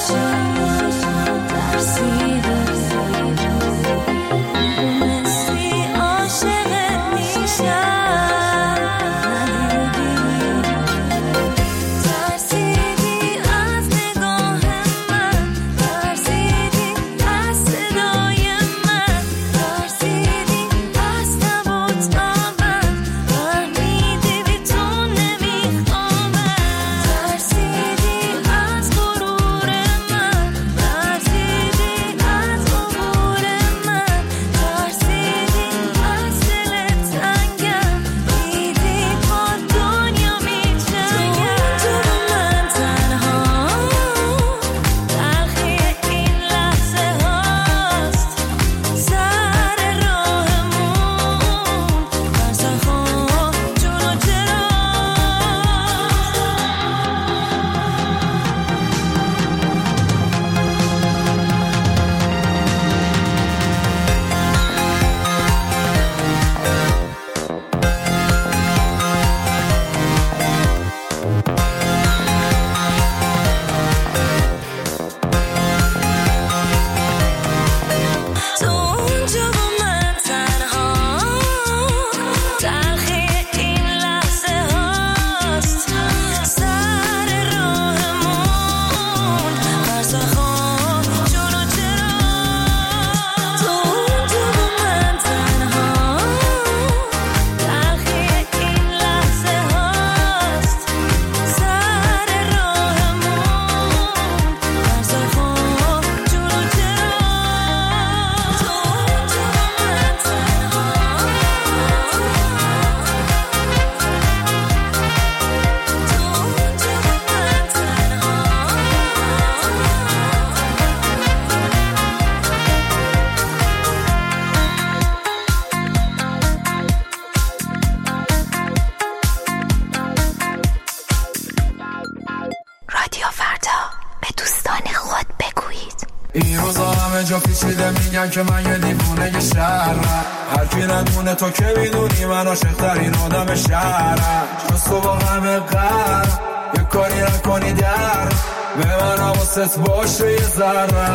این روزا همه جا پیچیده میگن که من یه دیوونه شهرم، هر کی ندونه تو که میدونی من عاشق‌ترین آدم شهرم. جز تو با همه قرم یه کاری نکنی در به من حواست باشه یه ذره.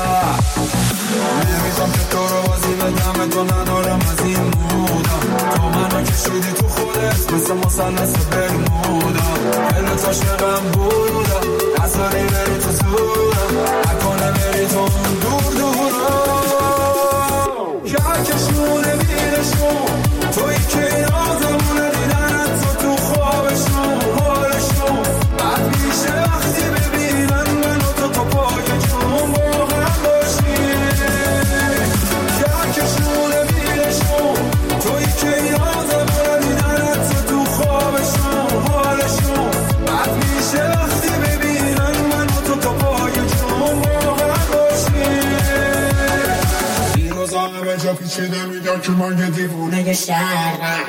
نمیخوام که تو رو بازی بدم، تو ندارم از این مودم، تو منو کشیدی تو خودت مثل مثلث برمودا. دلت عاشقم بودا، نذاری بری تو زورم، نکنه بری تو اون دور دورم. کهکشونه بیرشون توی که نازمونه، دیدنت تو خوابشون حالشون بد میشه وقتی ببینن منو تو پای جون با هم باشیم. کهکشونه بیرشون توی که نازمونه، دیدنت تو خوابشون حالشون بد میشه وقتی ببینن منو تو پای جون با هم باشیم. این روزا همه جا پیچیده میگن که من یه دیوونه شهرم.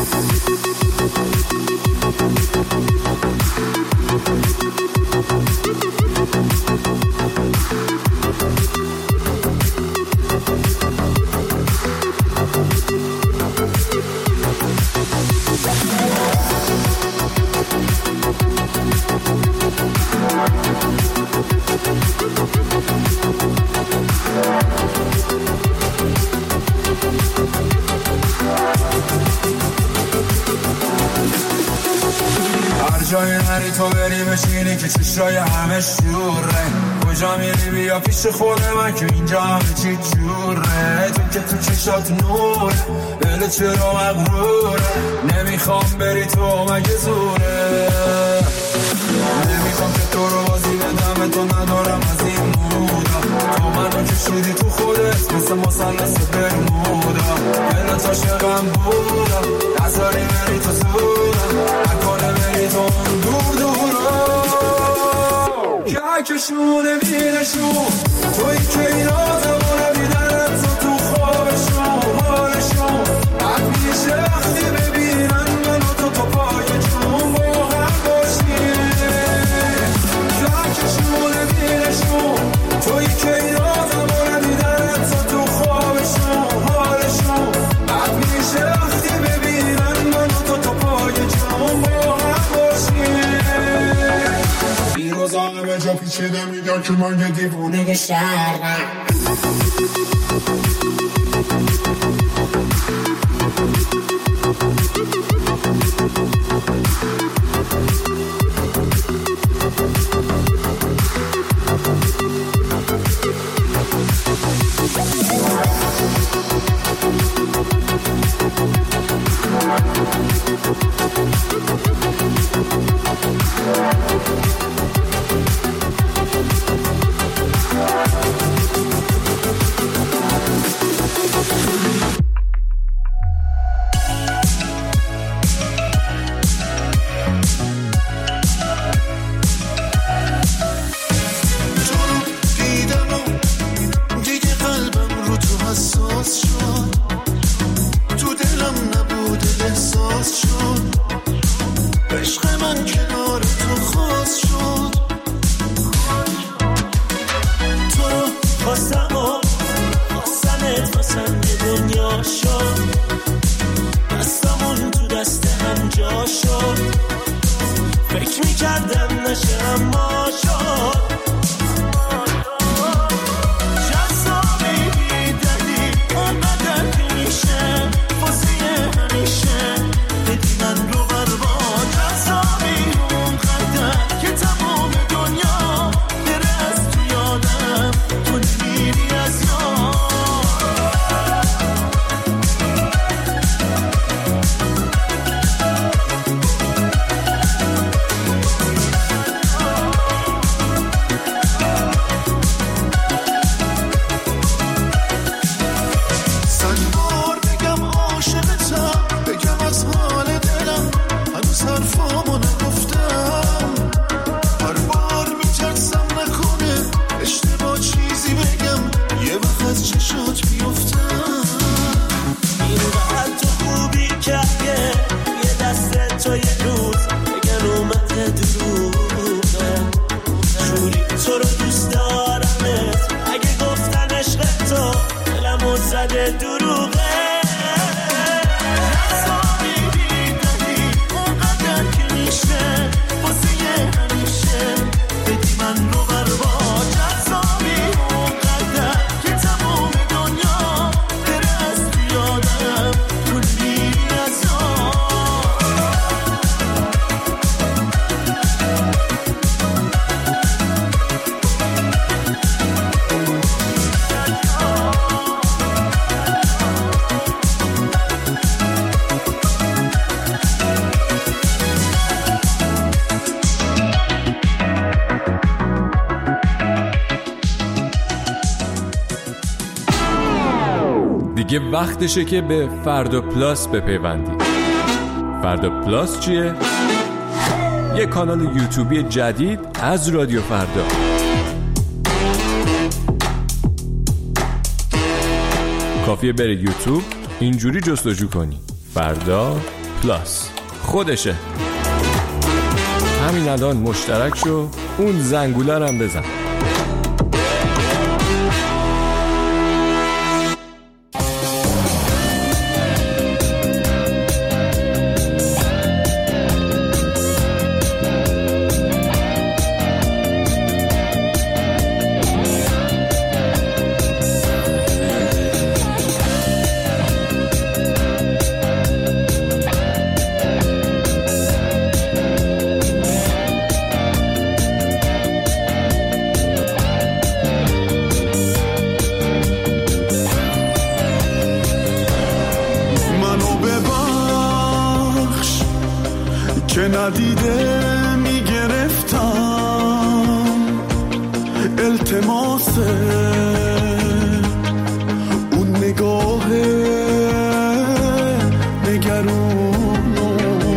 جای نری تو بری بشینی که چشای همه شوره، کجا میری بیا پیش خود من که اینجا همه چی جوره. تو که تو چشات نوره، دل چرا مغروره، نمیخوام بری تو مگه زوره. نمیخوام که تو رو بازی بدم، تو ندارم از این مودا، تو منو کشیدی تو خودت مثل مثلث برمودا. دلت عاشقم بودا، نذاری بری تو زورم، نکنه بری تو اون دور دورم. کهکشونه بیرشون توی که این آزمونه، دیدنت تو خوابشون حالشون بد میشه وقتی ببینن منو تو پای جون با هم باشیم. کهکشونه بیرشون توی که این آزمونه، دیدنت تو خوابشون حالشون بد میشه وقتی ببینن منو تو پای جون با هم باشیم. این روزا همه جا پیچیده شده میگن که من یه دیوونه شهرم. دیگه وقتشه که به فردا پلاس بپیوندی. فردا پلاس چیه؟ یه کانال یوتیوبی جدید از رادیو فردا. کافیه بری یوتیوب اینجوری جستجو کنی فردا پلاس، خودشه. همین الان مشترک شو، اون زنگوله رو هم بزن. که ندیده میگرفتم التماس اون نگاه نگرونو،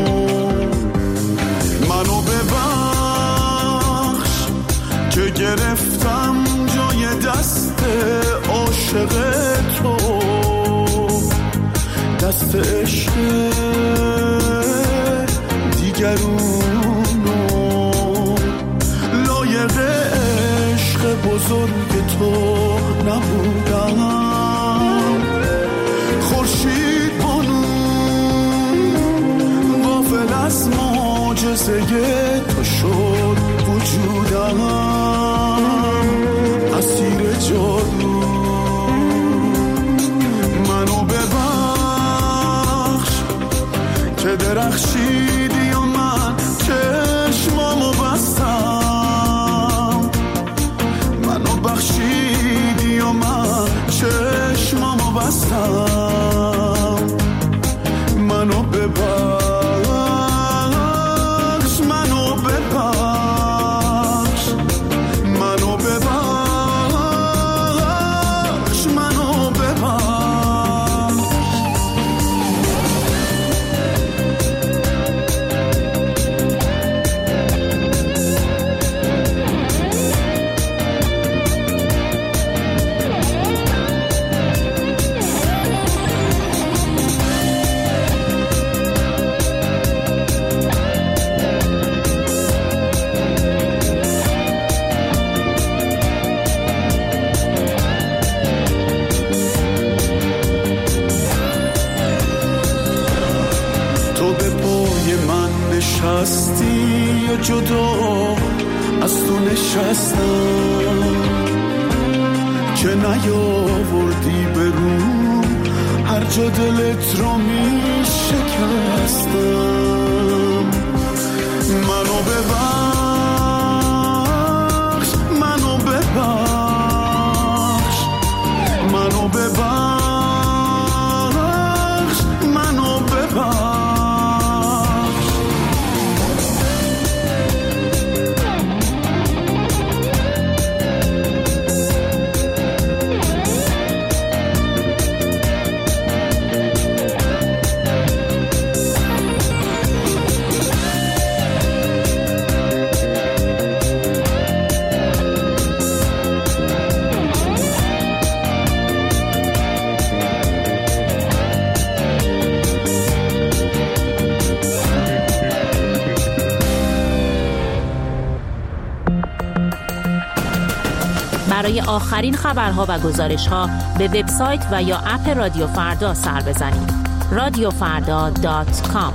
منو ببخش که گرفتم جای دست عاشق تو، دست عشق دیگرونو، لایق عشق بزرگ تو نبودم. خورشید بانو غافل از معجزه تو شد وجودم اسیر جادو منو ببخش که درخشیدی و من چشمامو بستم منو بخشیدی و من چشمامو بستم منو ببخش منو ببخش منو ببخش منو ببخش نشستی یا جدا از تو نشستم که نیاوردی به رو هر جا دلت رو می شکستم منو ببخش منو ببخش منو ببخش منو ببخش برای آخرین خبرها و گزارش‌ها به وبسایت و یا اپ رادیو فردا سر بزنید. radiofarda.com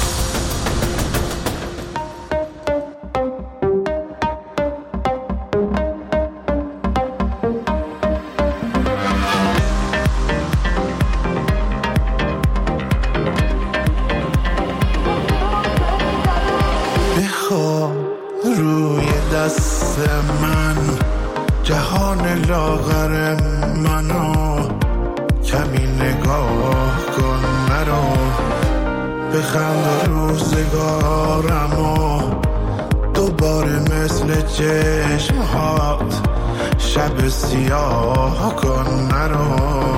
بخواب روی دست من جهان لاغر منو کمی نگاه کن مرا بخند روزگارمو دوباره مثل چشمهات شب سیاه کن مرا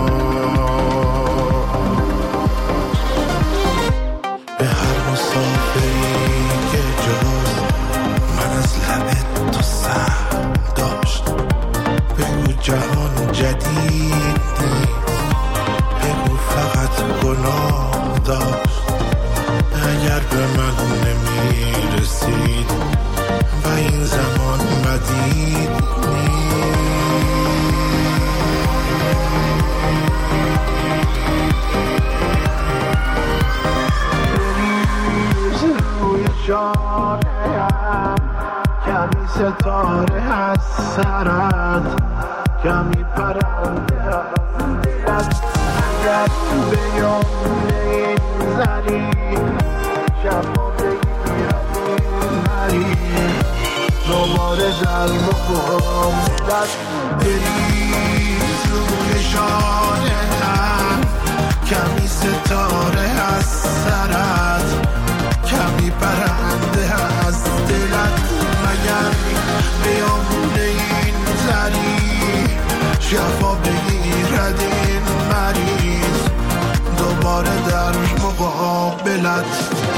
به هر مسافری که جز من از لبت تو سهم داشت بگو جهان جدید بگو فقط گناه داشت اگر به من نمیرسید و این زمان مدید روی جانم کمی ستاره از سرت کمی پرنده از دلت اگر به یمونه این زنی شبا بگیرم این مری دوباره در مقاملت بریز روی شانتم کمی ستاره از سرت کمی پرنده از دلت مگر به یمونه این زنی شفا بگیرد این مریض دوباره در مقابلت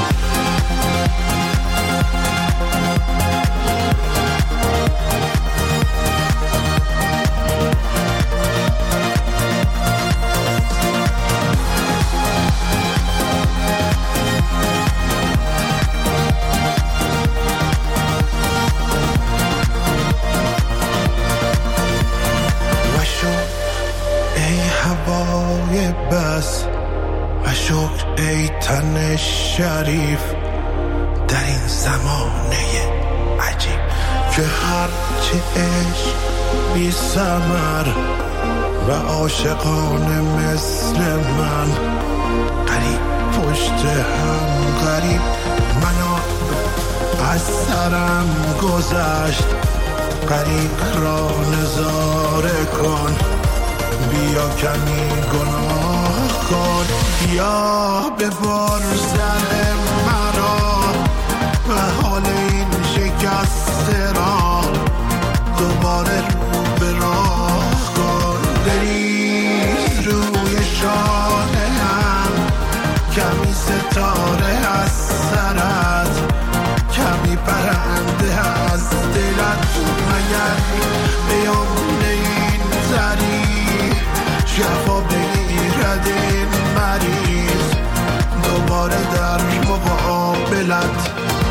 بس و شکر ای تن شریف در این زمانه عجیب که هرچی عشق بی ثمر و عاشقانه مثل من قریب پشت هم قریب منو از سرم گذشت قریب را نظاره کن بیا کمی گناه کن بیا ببار سر مرا و حال این شکسته را دوباره رو به راه کن بریز روی شانه هم کمی ستاره از سرت کمی پرنده از دلت مگر بیام این زری شفا بگیرد این مریض دوباره در مقابلت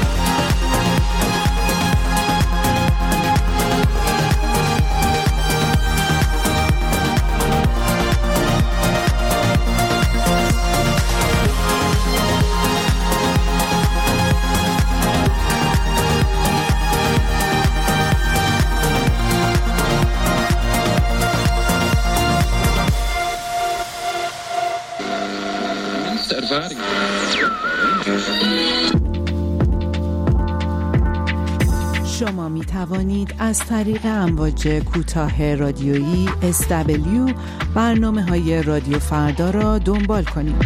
شما می توانید از طریق امواج کوتاه رادیویی SW برنامه‌های رادیو فردا را دنبال کنید.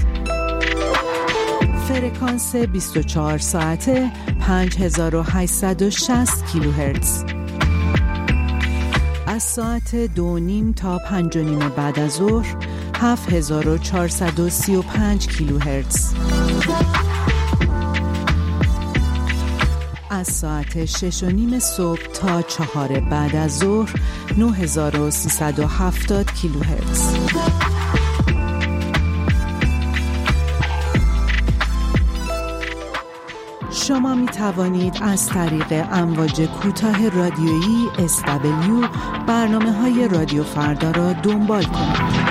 فرکانس 24 ساعته 5860 کیلوهرتز. از ساعت 2:30 تا 5:30 بعد از ظهر 7435 کیلوهرتز. از ساعت 6:30 صبح تا 4 بعد از ظهر 9370 کیلوهرتز. شما می توانید از طریق امواج کوتاه رادیویی SW برنامه‌های رادیو فردا را دنبال کنید.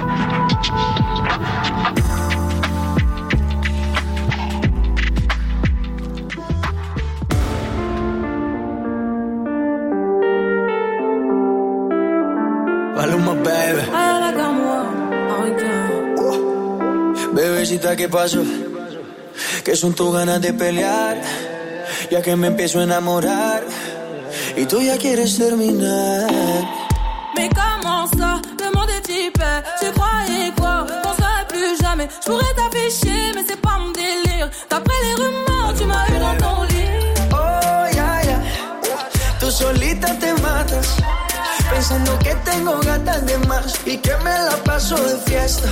Bebecita, ¿qué pasó? Que son tus ganas de pelear, ya que me empiezo a enamorar y tú ya quieres terminar. Mais comment ça, le monde est type, tu croyais quoi, qu'on serait plus jamais. Je pourrais t'afficher, mais c'est pas mon délire. D'après les rumeurs, tu m'as eu dans ton lit. Oh, yeah, yeah. Tú solita te matas, pensando que tengo gatas de más y que me la paso de fiesta.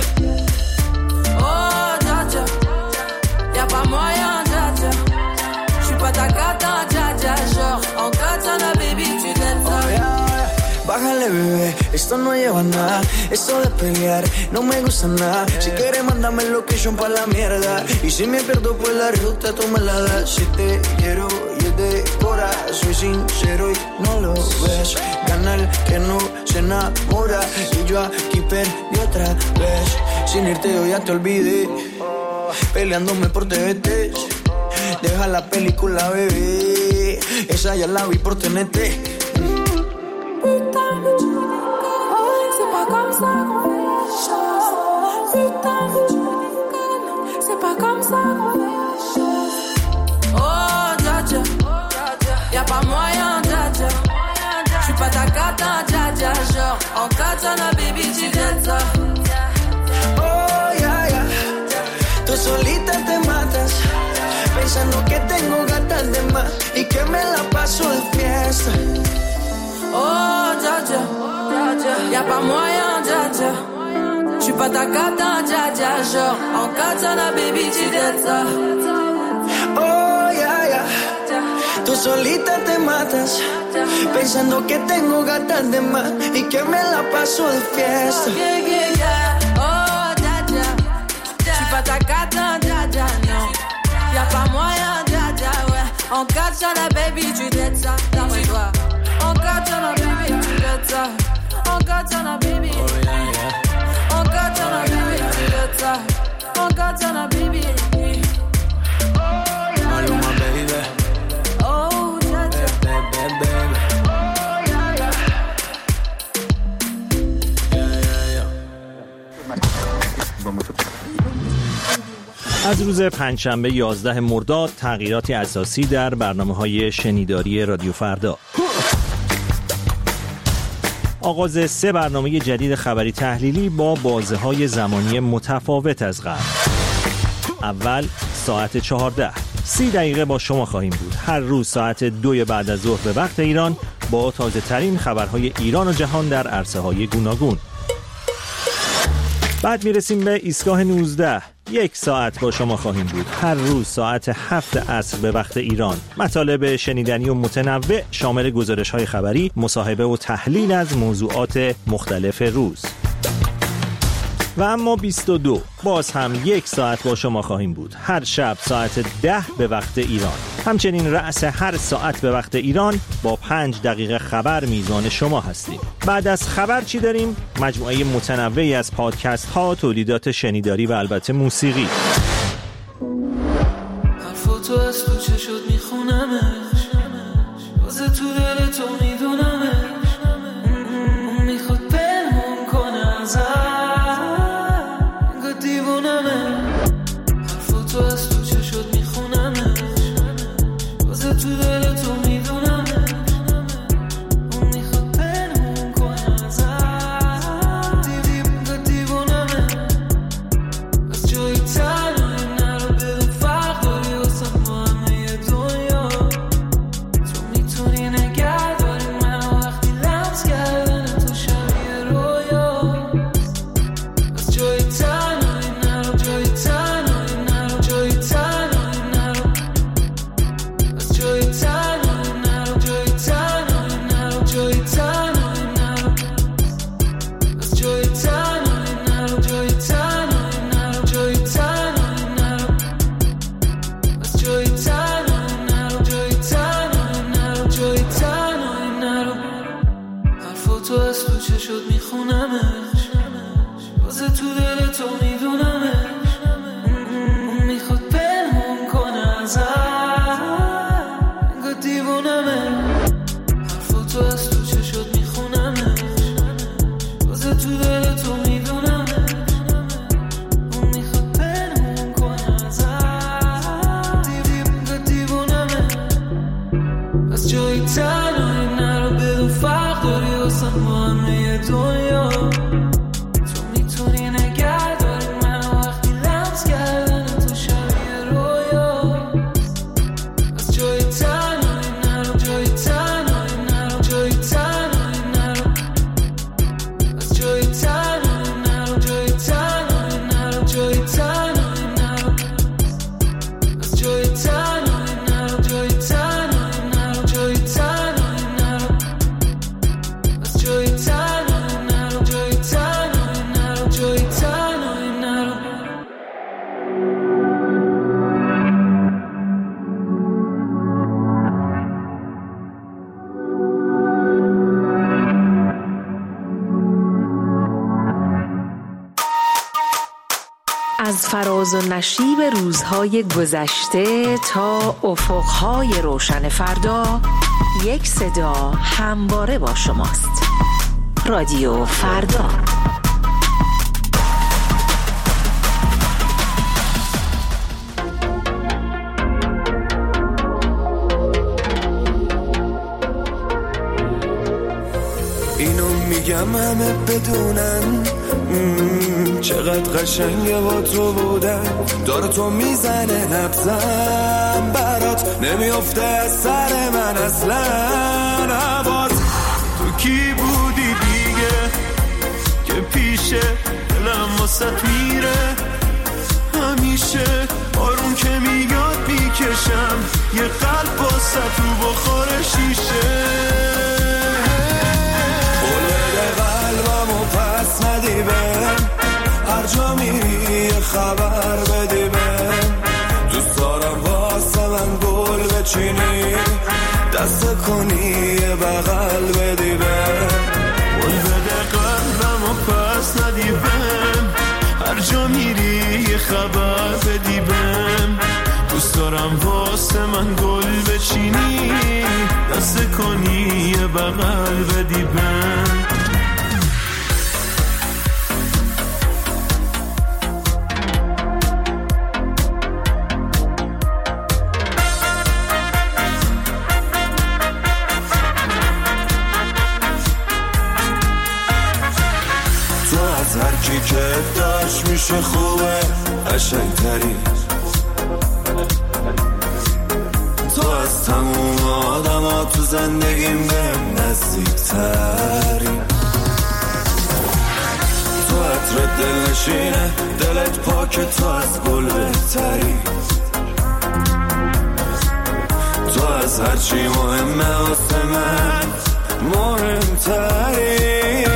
Oh, dja dja, y'a pas moyen, dja dja. J'suis pas ta gata, dja dja. Genre, en katana, baby, tu t'aimes ça. Oh, yeah, yeah. Bájale, bebé, esto no lleva nada. Esto de pelear no me gusta nada. Si quieres, mándame el location pa' la mierda. Y si me pierdo, pues la ruta tú me la das. Si te quiero y es de cora, soy sincero y no lo ves. Gana el que no se enamora. Y yo aquí perdí otra vez. Sin irte yo ya te olvidé, peleándome por TVT. Deja la película, bebé, esa ya la vi por TNT. Putain, mais tu me déconnes, c'est pas comme ça qu'on fait les choses. Putain, mais tu me déconnes, c'est pas comme ça qu'on fait les choses. Oh, dja dja, y'a pas moyen, dja dja. J'suis pas ta gata, dja dja. Genre, en katana, baby, tu t'aimes ça. Oh, yeah, yeah. Tú solita te matas, pensando que tengo gatas de más y que me la paso de fiesta. Oh, dja dja, y'a pas moyen, dja dja. J'suis pas ta gata, dja dja. Genre, en katana, baby, tu t'aimes ça. Oh, yeah, yeah. Tú solita te matas, pensando que tengo gatas de más y que me la paso de fiesta. Yeah, yeah, yeah. Oh, dja dja, j'suis pas ta gata, dja dja, non. Y'a pas moyen, dja dja, ouais. En katana, baby, tu t'aimes ça. D'après toi. En katana, baby, tu t'aimes ça. En katana, baby. Oh, yeah, yeah. En katana, baby, tu t'aimes ça. En katana, baby. Maluma, baby. Oh, dja dja. Baby, baby. از روز پنجشنبه 11 مرداد تغییراتی اساسی در برنامه‌های شنیداری رادیو فردا. آغاز 3 برنامه جدید خبری تحلیلی با بازه‌های زمانی متفاوت از قبل. اول ساعت 14 30 دقیقه با شما خواهیم بود. هر روز ساعت 2 بعد از ظهر به وقت ایران با تازه ترین خبرهای ایران و جهان در عرصه‌های گوناگون. بعد میرسیم به ایستگاه 19. 1 ساعت با شما خواهیم بود. هر روز ساعت 7 عصر به وقت ایران. مطالب شنیدنی و متنوع شامل گزارش‌های خبری، مصاحبه و تحلیل از موضوعات مختلف روز. و اما 22 باز هم 1 ساعت با شما خواهیم بود. هر شب ساعت 10 به وقت ایران. همچنین رأس هر ساعت به وقت ایران با 5 دقیقه خبر میزان شما هستیم. بعد از خبر چی داریم؟ مجموعه متنوعی از پادکست ها، تولیدات شنیداری و البته موسیقی. حرفاتو از تو چه شد میخونمش، واسه تو دل تو میدونمش، میخواد پنهون کنه ازم، انگار دیوونمه. حرفاتو از تو چه شد میخونمش، واسه تو دل تو میدونمش، میخواد پنهون کنه ازم، انگار دیوونمه. از جایی تنهایی نرو، بدون فرق داری واسه ما همه دنیا. تو میتونی نگه داری منو وقتی لمس کردن تو شبیه رویا. از جایی تنهایی نرو، جایی تنهایی نرو، جایی تنهایی نرو. از جایی تنهایی نرو، جایی تنهایی نرو، جایی تنهایی نرو. از جایی تنهایی نرو، جایی تنهایی نرو، جایی تنهایی نرو. از جایی تنهایی نرو، جایی تنهایی نرو، جایی تنهایی نرو. حرفاتو از تو چه شد میخونمش، واسه تو دل تو میدونمش، میخواد پنهون کنه ازم، انگار دیوونمه. حرفاتو از تو چه شد میخونمش، واسه تو دل تو میدونمش، میخواد پنهون کنه ازم، انگار دیوونمه. از جایی تنهایی نرو، بدون فرق داری واسه ما همه دنیا. تو میتونی نگه داری منو وقتی لمس کردن تو شبیه رویا. از جایی تنهایی نرو، جایی تنهایی نرو، جایی تنهایی نرو. از جایی تنهایی نرو، جایی تنهایی نرو، جایی تنهایی نرو. از جایی تنهایی نرو، جایی تنهایی نرو، جایی تنهایی نرو. از جایی تنهایی نرو، جایی تنهایی نرو، جایی تنهایی نرو. از فراز و نشیب روزهای گذشته تا افقهای روشن فردا، یک صدا همواره با شماست. رادیو فردا. اینو میگم همه بدونن، چقدر قشنگه با تو بودن. داره تو میزنه نبزم برات، نمیافته از سر من اصلا. هوات تو کی بودی دیگه که پیشه دلم واسه میره همیشه. آروم که میاد میکشم یه قلب واسه تو بخور شیشه. قلبمو پس ندی بهم، هر جا میری یه خبر بدی بهم. دوست دارم واسه من گل بچینی، دست کنی یه بغل بدی بهم. گل بده قلبمو پس ندی بهم، هر جا میری یه خبر بدی بهم. دوست دارم واسه من گل بچینی، دست کنی یه بغل بدی بهم. از هر کی که داشت میشه خوبه قشنگتری، تو از تموم آدم ها تو زندگیم بهم نزدیکتری، تو عطر دلنشینه دلت پاکه، تو از گل بهتری، تو از هرچی مهمه واسه من مهمتری.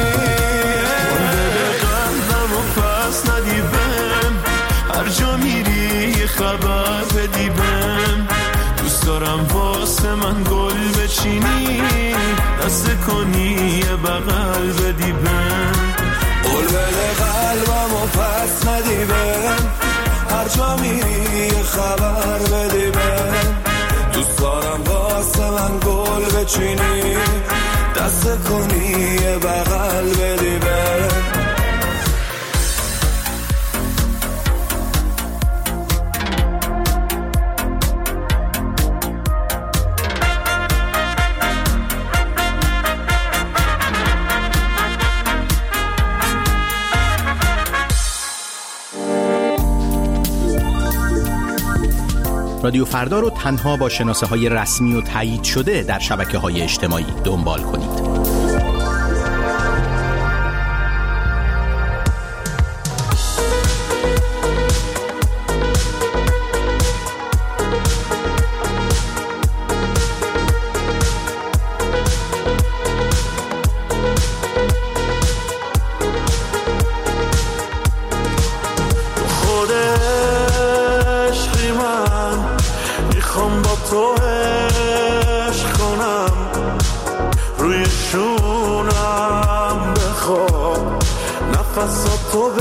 قلبم و پس ندی بهم، هر جا میری یه خبر بدی بهم، دوست دارم واسه من گل بچینی، دست کنی یه بغل بدی بهم، قول بده قلبم و پس ندی بهم، هر جا میری یه خبر بدی بهم، دوست دارم واسه من گل بچینی، دست کنی یه بغل بدی بهم. رادیو فردا رو تنها با شناسه‌های رسمی و تایید شده در شبکه‌های اجتماعی دنبال کنید. تو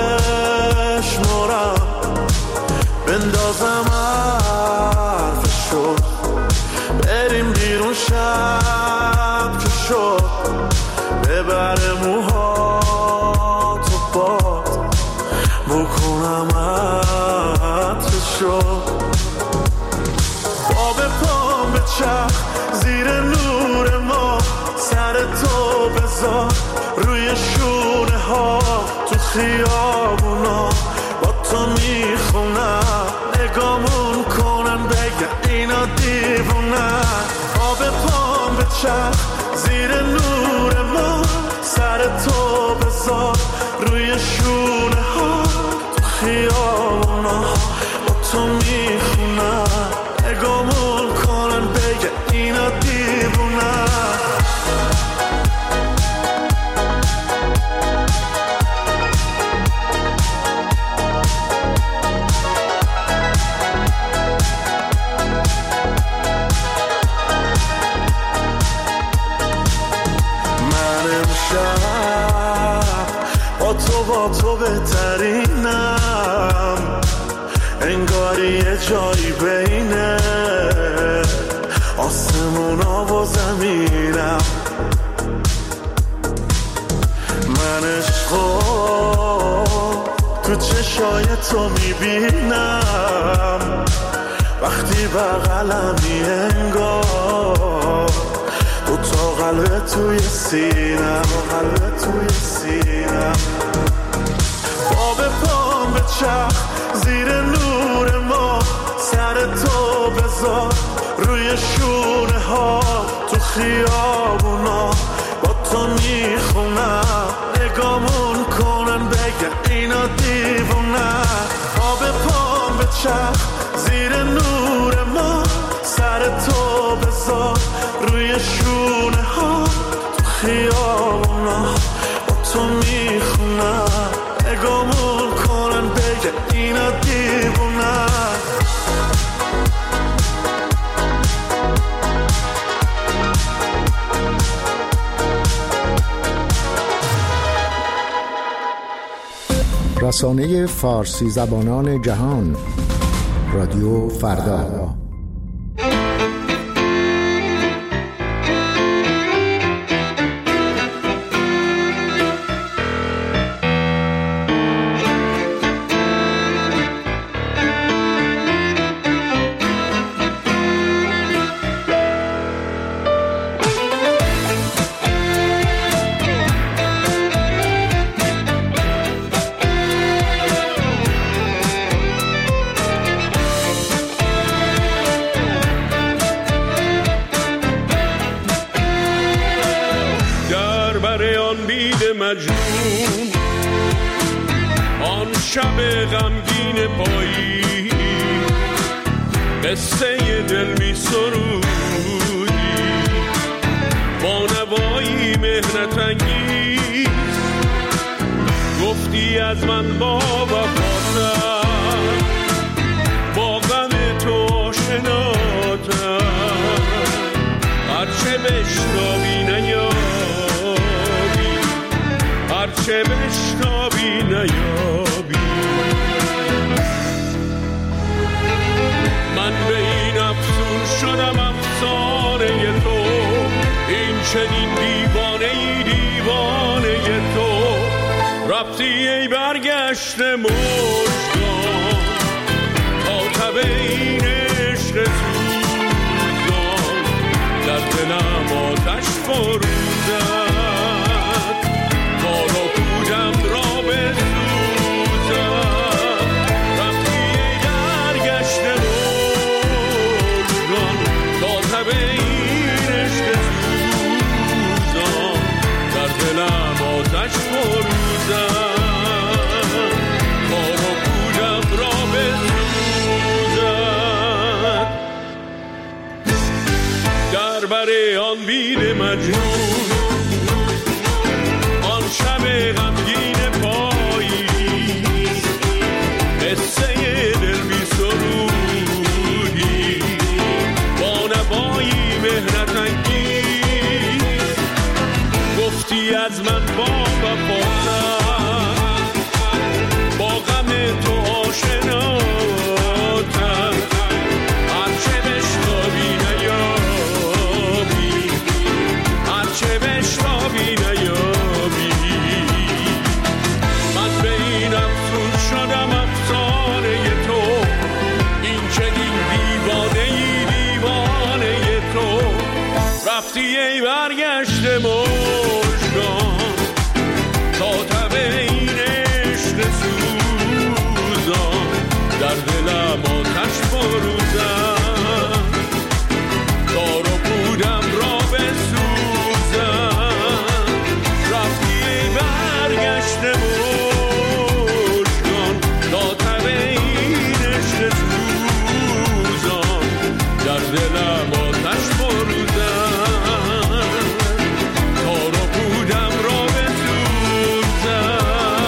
بشمارم بندازم حرفشو، بریم بیرون شب که شد، ببره موها تو باد، بکنم عطرشو، باب پام به چرخ زیر نور ما، سر تو بذار روی شونه ها، تو خیابونا با تو میخونم، نگامون کنن بگه اینا دیوونن، آب پام به چرخ زیر نور ما، سر تو بذار روی شونه ها، تو خیابونا با تو میخونم، نگامون کنن بگه اینا دیوونن. با تو بهترینم، انگاری یه جایی بینه آسمونا و زمینم، من عشقو تو چشای تو میبینم، وقتی بغلمی انگار دو تا قلب توی سینم، قلب توی سینم، باب پام به چرخ زیر نور ما، سر تو بذار روی شونه ها، تو خیابونا با تو میخونم، نگامون کنن بگه اینا دیوونن، باب پام به چرخ زیر نور ما، سر تو بذار روی شونه ها، تو خیابونا با تو میخونم، نگامون کنن بگه اینا دیوونن. رسانه فارسی زبانان جهان، رادیو فردا. آن بید مجنون، آن شب غمگین پایی، قصه دل می سرودی با نوایی مهنت انگیز. گفتی از من با وفاتر، با غم تو آشناتر، هرچه بشنوی نیابی، هرچه بشنوی نیابی. من به این افسون شدم افسانه تو، این چنین دیوانه ای دیوانه تو. رفتی ای برگشت مژگان تا تب این عشق سوزان، در دلم آتش فروزد تا رو کودم را بسوزد. رفتی ای برگشت مژگان تا تب این عشق سوزان، در دلم آتش فروزد تا رو کودم را بسوزد. در بر آن بید مجنون، آن شب غمگین پایی، قصه دل می سرودی با نوایی مهنت انگیز. گفتی از من با وفاتر، با غم تو آشناتر، هرچه بشنوی نیابی، هرچه بشنوی نیابی. من به این افسون شدم افسانه تو، این چنین دیوانه ای دیوانه تو. رفتی ای برگشت مژگان تا تب این عشق سوزان، در دلم آتش فروزد تا رو بودم را بسوزد. رفتی ای برگشت مژگان تا تب این عشق سوزان، در دلم آتش فروزد تا رو بودم را بسوزد.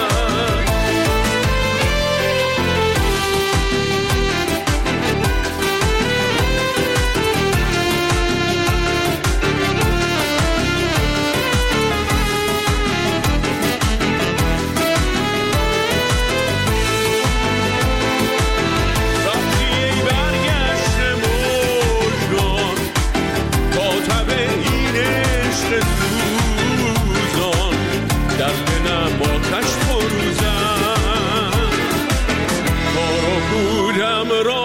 رفتی ای برگشت مژگان تا تب این عشق سوزان، در دلم آتش فروزد تا رو کودم را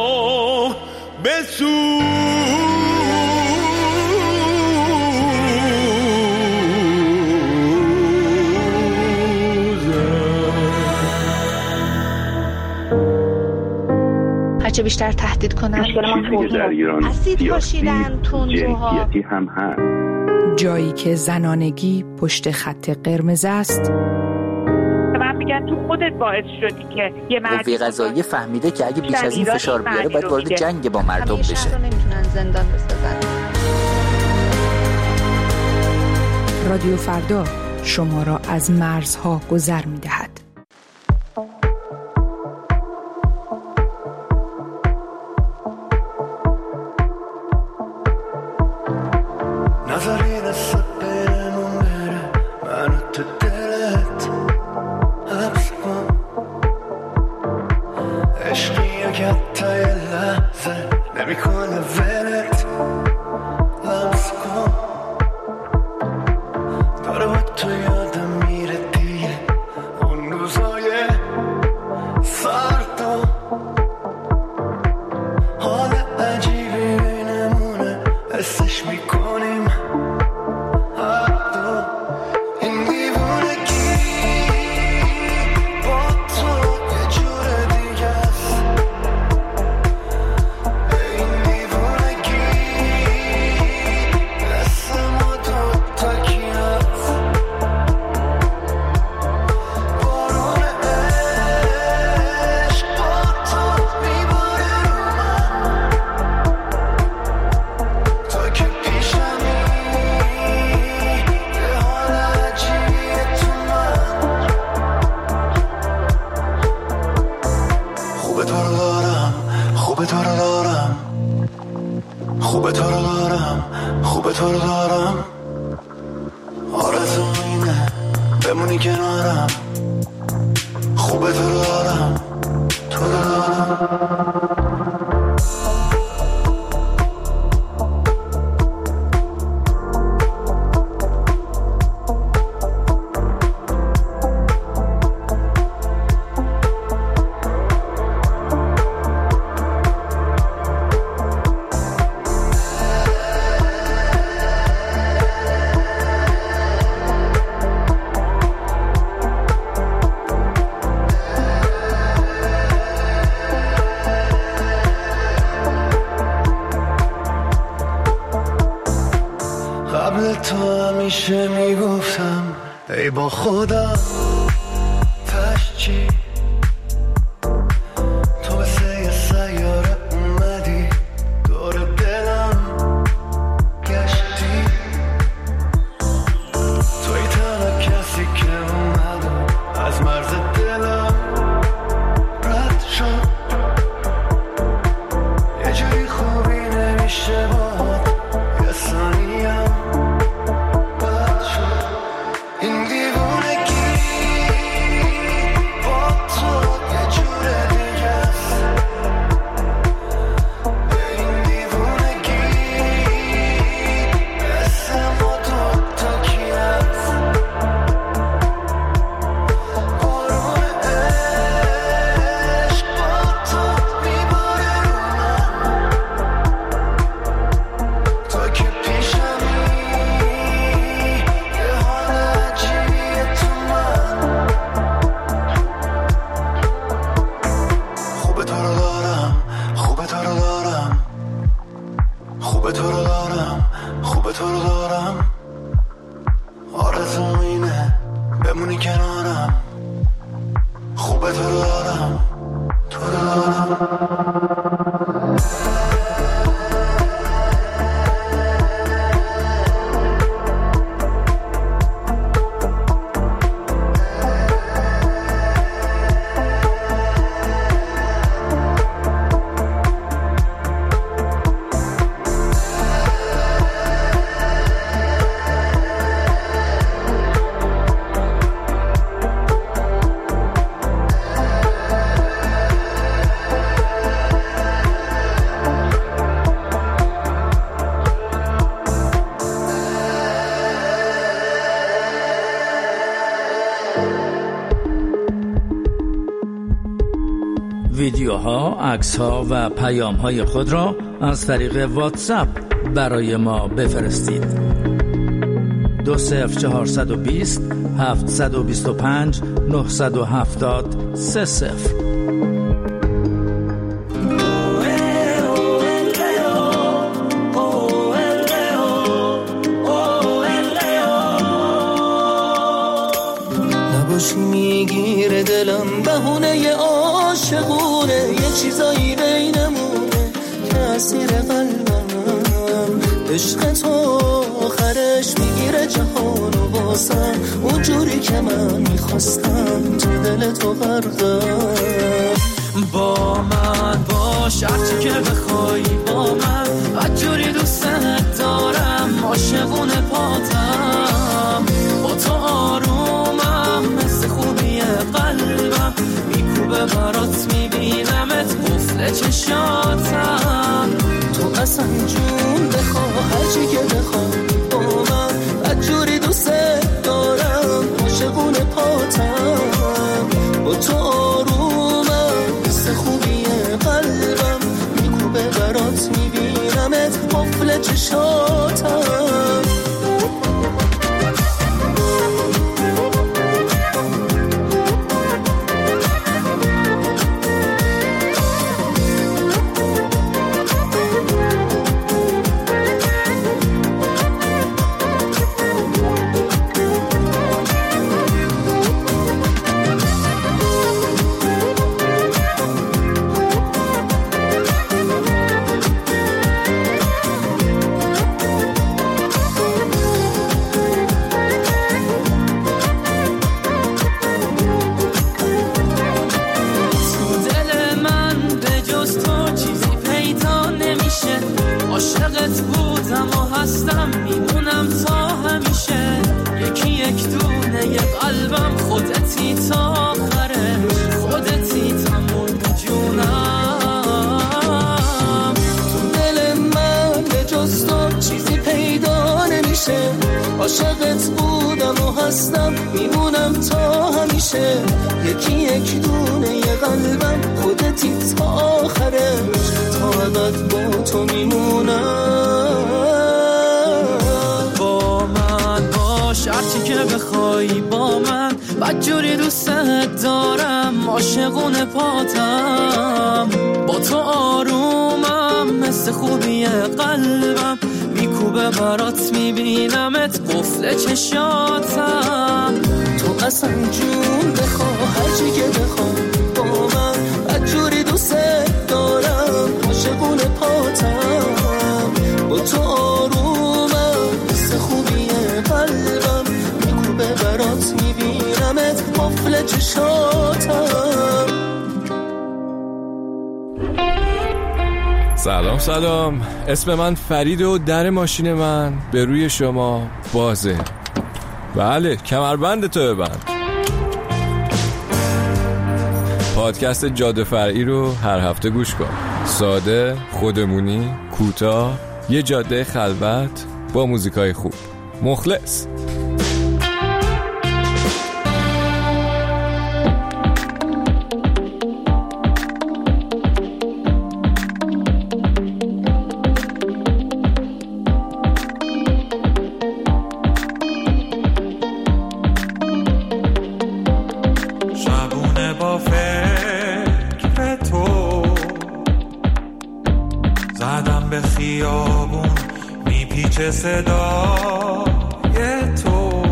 هرچه بیشتر تهدید کنن چیزی در ایران اسید پاشیدن تندروها، جنسیتی هم هست. جایی که زنانگی پشت خط قرمز است. من میگن تو خودت باعث شدی که یه قوه قضاییه فهمیده که اگه بیش از این فشار بیاره باید وارد جنگ با مردم بشه. شهر رو نمیتونن زندان بسازن. رادیو فردا شما را از مرزها گذر می‌دهد. نظری دست برمون بره منو تو دلت حبس کن، عشقی اگه تا یه لحظه نمیکنه ولت لمس کن. داره با تو یادم میره دیگه اون بمونی کنارم، خوبه تو رو دارم، تو رو دارم. تو همیشه میگفتم ای با خودم تش چی تو مثل یه سیاره اومدی دور دلم گشتی توی تنها کسی که اومدم از مرز دلم رد شد یه جوری خوبی نمیشه باید یه ثانیم ویدیوها، عکس‌ها و پیام‌های خود را از طریق واتساپ برای ما بفرستید. 20420 725 970 30. نباشی میگیره دلم بهونه عاشقونه یه چیزایی بینمونه که اسیر قلبم عشق تو آخرش میگیره جهانو باسم اونجوری که من میخواستم تو دل تو غرقم با من باش هرچی که بخوای با من هرجوری دوستت دارم عاشقونه پاتم با تو آرومم مثل خوبی قلبم میکوبه برات میبینمت قفل چشاتم تو اصلا جون بخواه هرچی که بخوای با من هرجوری دوستت دارم عاشقونه پاتم با تو آرومم مثل خوبی قلبم میکوبه برات میبینمت قفل چشاتم قلبم خودتی تا آخرش، خودتی تموم جونم. تو دل من به جز تو چیزی پیدا نمیشه، عاشقت بودم و هستم میمونم تا همیشه. یکی یک دونه یه قلبم خودتی تا آخرش، تا ابد با تو میمونم. با من باش هرچی که بخوای با من، بدجوری دوستت دارم عاشقونه پاتم. با تو آرومم مثل خوبی قلبم، میکوبه برات میبینمت قفل چشاتم. تو اصلا جون بخوا هرچی که بخوام با من، بدجوری دوستت دارم عاشقونه پاتم. با تو آرومم مثل خوبی قلبم، میکوبه برات میبینمت قفل چشاتم. سلام، اسم من فرید و در ماشین من به روی شما بازه. بله، کمربند تو ببند. پادکست جاده فرعی رو هر هفته گوش کن. ساده، خودمونی، کوتاه، یه جاده خلوت با موزیکای خوب. مخلص. صدای تو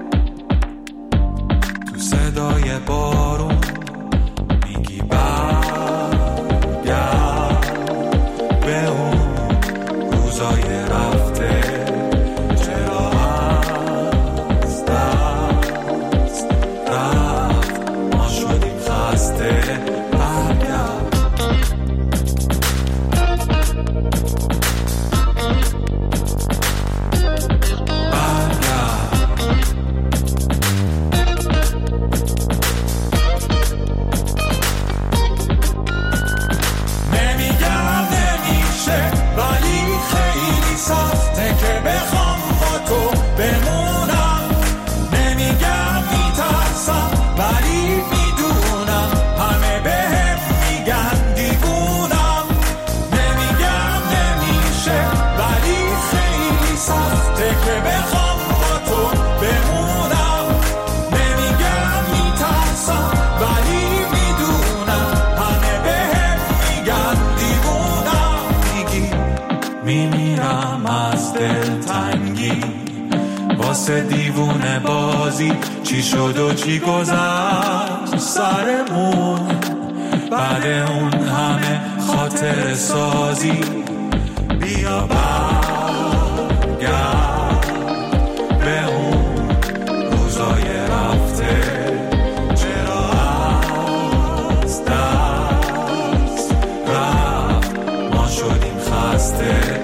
تو صدای بارون میگی برگرد به اون روزای رفته. چرا از دست رفت ما شدیم خسته. میمیرم از دلتنگی واسه دیوونه بازی. چی شد و چی گذشت سرمون بعد اون همه خاطر سازی. بیا برگرد به اون روزای رفته. چرا از دست رفت ما شدیم خسته.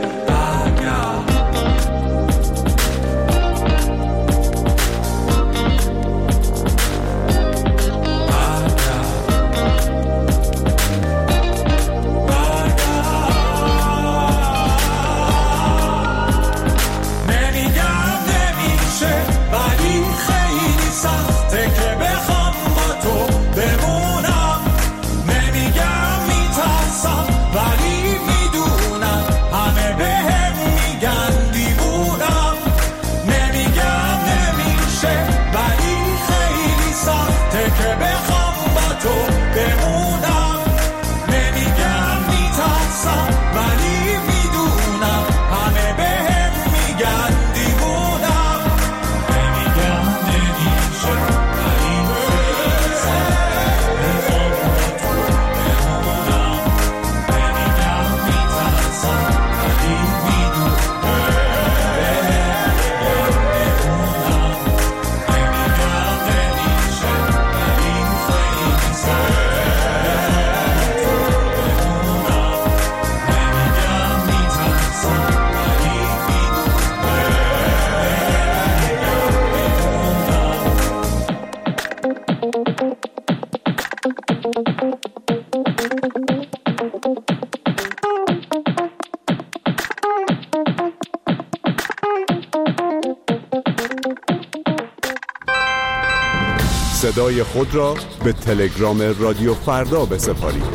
صدای خود را به تلگرام رادیو فردا بسپارید.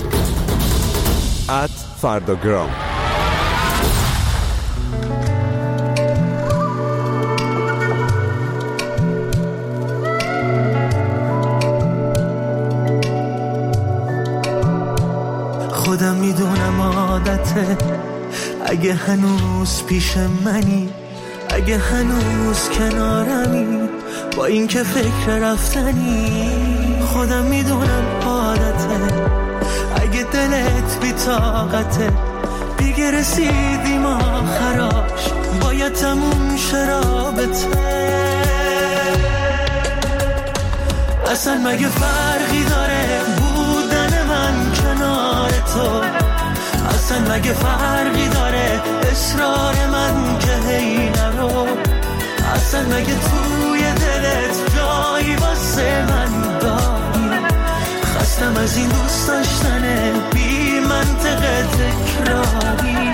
@فرداگرام. خودم میدونم عادته، اگه هنوز پیش منی، اگه هنوز کنارمی، با این که فکر رفتنی. خودم میدونم عادته، اگه دلت بی طاقته، دیگه رسیدیم آخراش، باید تموم شه رابطه. اصلا مگه فرقی داره بودن من کنار تو؟ اصلا مگه فرقی داره اصرار من که هی نرو؟ اصلا مگه توی دلت جایی واسه من داری؟ خستم از این دوست داشتن بی منطق تکراری.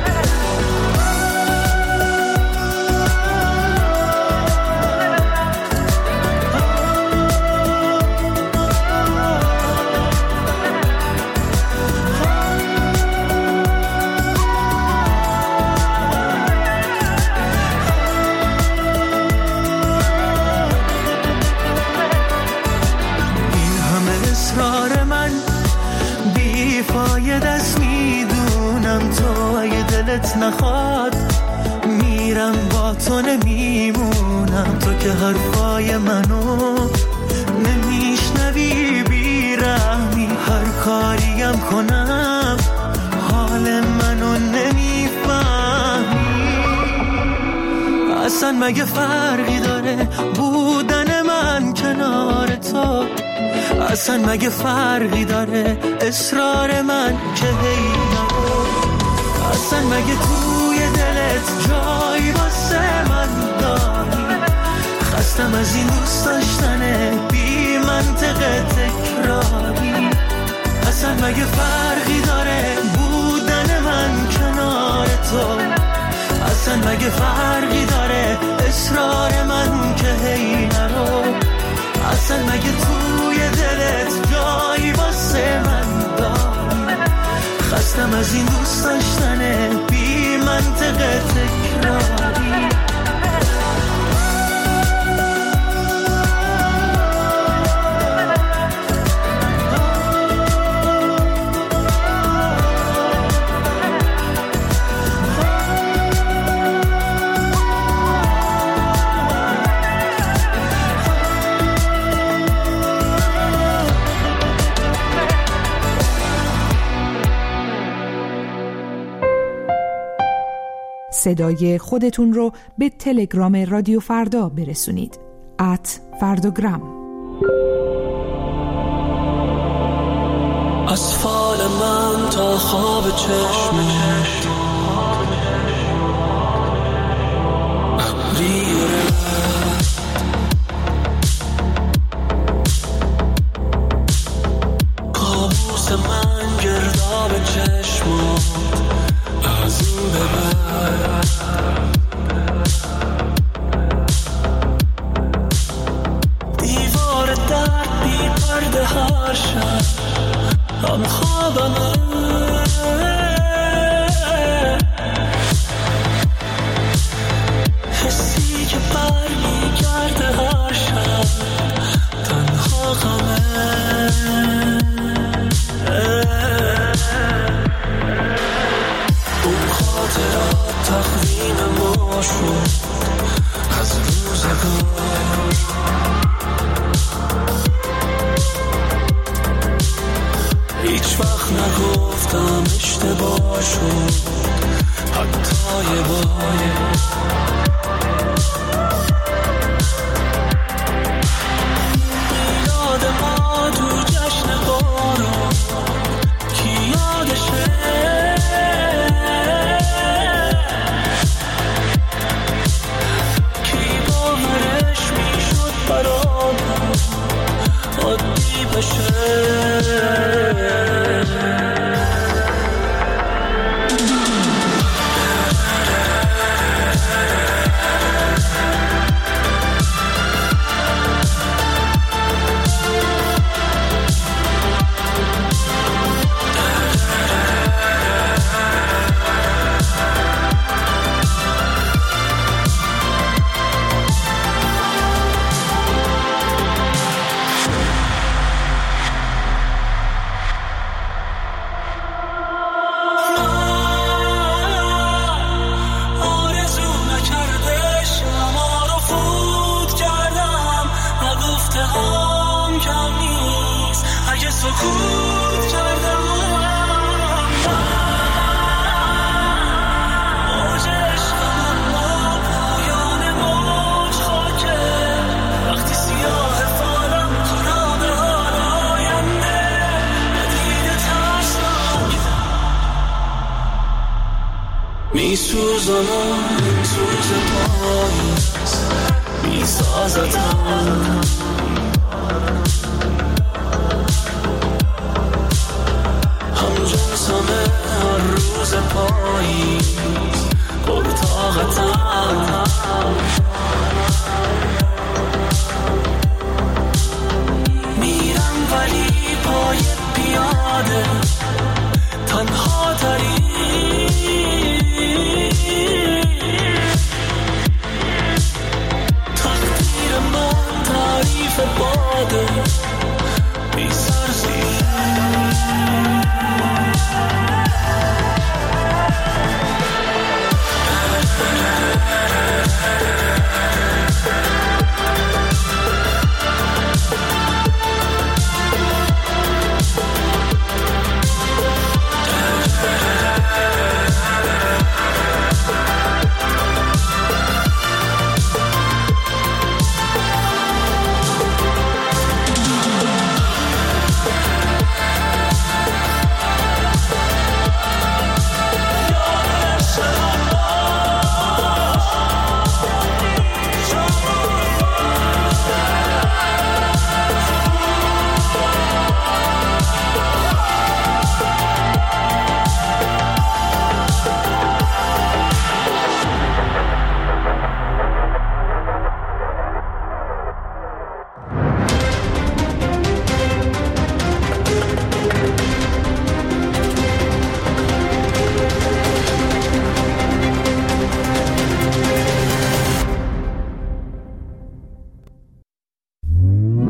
نخواد میرم با تو نمیمونم، تو که حرفای منو نمیشنوی بیرحمی، هر کاریم کنم حال منو نمیفهمی. اصلا مگه فرقی داره بودن من کنار تو؟ اصلا مگه فرقی داره اصرار من که هی نرو؟ اصلا مگه توی دلت جایی واسه من داری؟ خستم از این دوست داشتن بی منطق تکراری. اصلا مگه فرقی داره بودن من کنار تو؟ اصلا مگه فرقی داره اصرار من که هی نرو؟ اصلا مگه توی دلت جایی واسه من داری؟ خستم از این دوست داشتن بی منطق تکراری. صدای خودتون رو به تلگرام رادیو فردا برسونید. @فرداگرام. از فال من تا خواب چشمت ابریره، کابوس من گرداب چشمت از این به بعد. دیوار درد بی پرده هر شب هم خوابمه، حسی که بر میگرده هر شب تنها غمه. اون خاطرات تقویم ما شد از روزگار، هیچ وقت نگفتم اشتباه شد حتی یه بار. میلاد ما تو جشن بارون کی یادشه؟ کی باورش میشد برام عادی بشه؟ سکوت کردم موج عشقم با پایان موج خاکه وقتی سیاه فالم خراب حال آینده ندیده ترسناک میسوزم سوز پاییز میسازتم همجنسمه هر روز پاییز پرطاقتم میرم ولی پای پیاده تنها تری تقدیر من تعریف باده